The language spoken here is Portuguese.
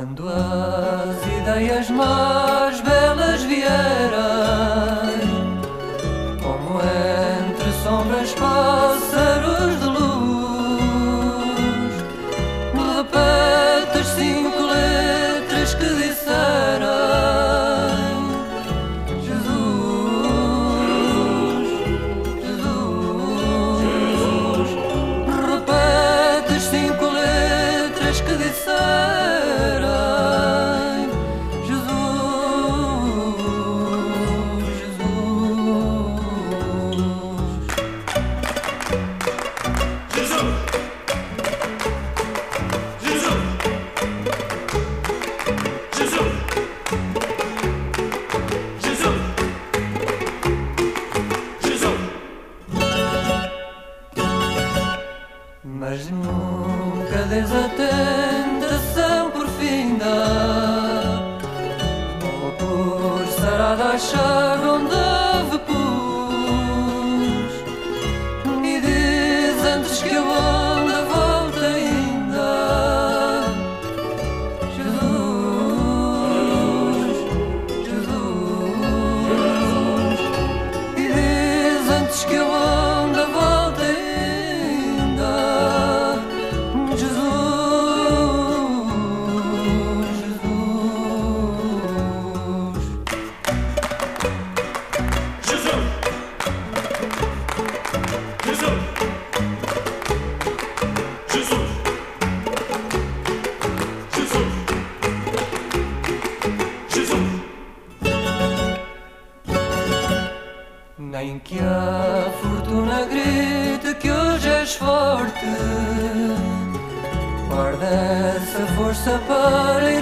Quando as ideias mais belas vierem, como entre sombras pássaros de luz, me repetes 5 letras que disserem Jesus, Jesus. Me repetes 5 letras que disserem mas nunca des a tentação por finda, ou por sarada a chaga onde ave pus, e diz antes que a onda volte ainda Jesus, Jesus. E diz antes que a onda volte ainda nem que a fortuna grite que hoje és forte, guarda essa força para